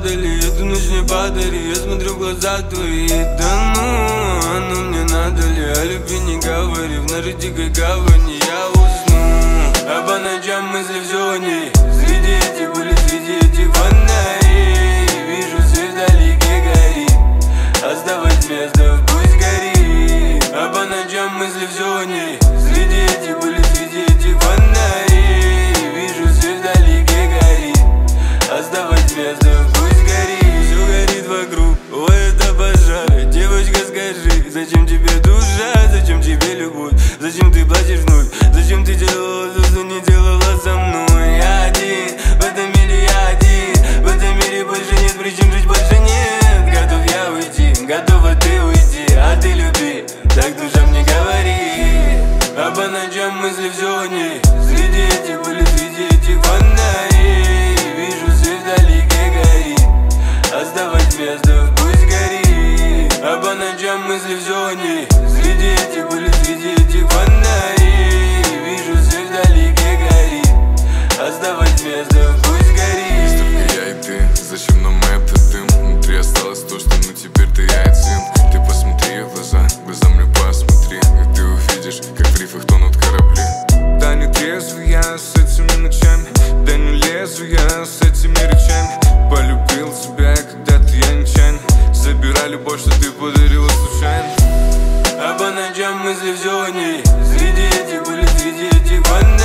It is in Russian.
падали, эту ночь не подари. Я смотрю в глаза твои, да ну, оно мне надо ли? О любви не говори, в нашей дикой гавани я усну. А по ночам мысли все о ней, среди этих улиц, среди этих фонарей. Вижу свет вдалеке горит, оставить место, пусть горит. А по ночам мысли все о ней, среди этих улиц, среди этих фонарей. Вижу свет вдалеке горит, оставить место, пусть горит. Все горит вокруг, ой, это пожар. Девочка, скажи, зачем тебе душа, зачем тебе любовь, зачем ты платишь вновь, зачем ты делала то, что не делала со мной. Я один, в этом мире я один, в этом мире больше нет причин, жить больше нет. Готов я уйти, готова ты уйти, а ты люби, так душа мне говори. А по ночам мысли все о ней, среди этих улиц, среди этих фонарей. Вижу свет вдалеке горит, оставить место, пусть горит. А по ночам мысли все о ней, среди этих улиц, среди этих фонарей. Вижу свет вдалеке горит, оставить место, пусть горит. Есть только я и ты, зачем нам этот дым? Внутри осталось то, что ну теперь ты один. Ты посмотри в глаза мне посмотри, и ты увидишь, как в рифах тонут корабли. Да не трезвый я с этими ночами, да не лезу я с этими речами. Полюбил тебя когда-то я нечаянно, забирай любовь, что ты подарила случайно. А по ночам мысли все о ней, среди этих улиц, среди этих фонарей.